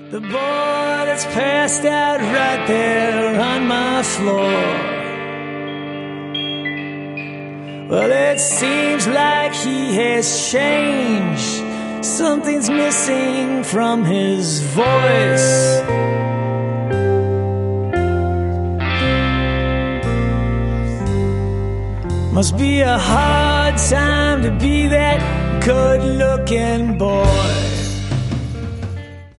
The boy that's passed out right there on my floor. Well, it seems like he has changed. Something's missing from his voice. Must be a hard time to be that good-looking boy.